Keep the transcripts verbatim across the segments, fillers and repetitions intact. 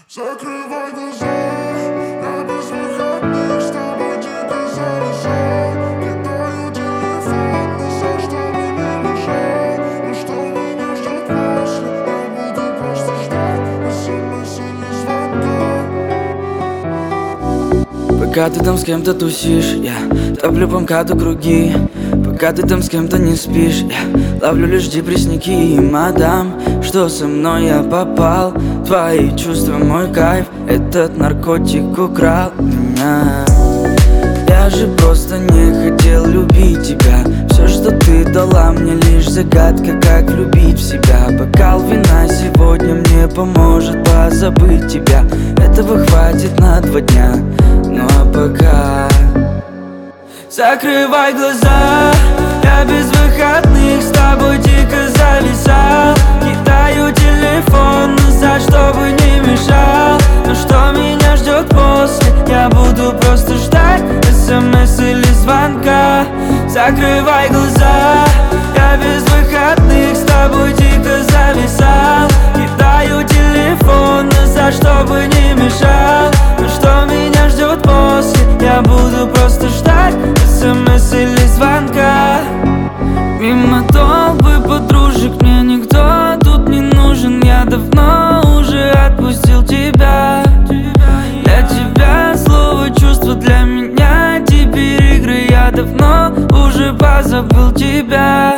Закрывай глаза, я без выходных с тобой дико зависал. Кидаю телефон, назад, чтобы не мешал. Но что меня ждет после, я буду просто ждать смс или звонка. Пока ты там с кем-то тусишь, я топлю по МКАДу круги. Пока ты там с кем-то не спишь, я ловлю лишь депрессники. И мадам, что со мной я попал? Твои чувства, мой кайф, этот наркотик украл меня. Я же просто не хотел любить тебя. Все, что ты дала мне, лишь загадка, как влюбить в себя. Бокал вина сегодня мне поможет позабыть тебя. Этого хватит на два дня, ну а пока закрывай глаза, я без выходных с тобой дико зависал. Кидаю телефон назад, чтобы не мешал. Но что меня ждет после, я буду просто ждать смс или звонка. Закрывай глаза, я без выходных с тобой дико зависал. Кидаю телефон назад, чтобы не мешал. Но что меня ждет после, я буду просто ждать смс или звонка. Мимо толпы подружек мне никто тут не нужен. Я давно уже отпустил тебя. Для тебя слово чувство, для меня теперь игры. Я давно уже позабыл тебя.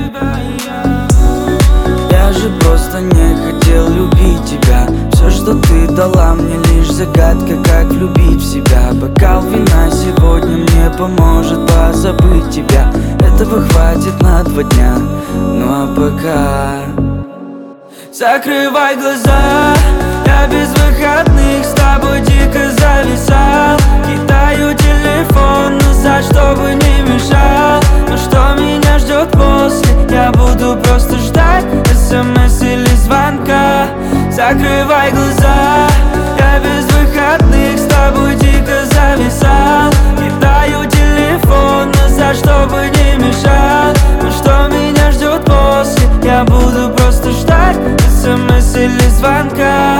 Я же просто не хотел любить тебя. Все, что ты дала мне, лишь загадка, как влюбить в себя. Бокал вина сегодня мне поможет позабыть тебя. Этого хватит на два дня, ну а пока закрывай глаза, я без выходных с тобой дико зависал. Кидаю телефон назад, чтобы не мешал. Но что меня ждет после, я буду просто ждать смс или звонка. Закрывай глаза, я без выходных с тобой дико зависал. Кидаю телефон назад, чтобы не мешал. Но что меня ждет после, я буду просто ждать смс или звонка.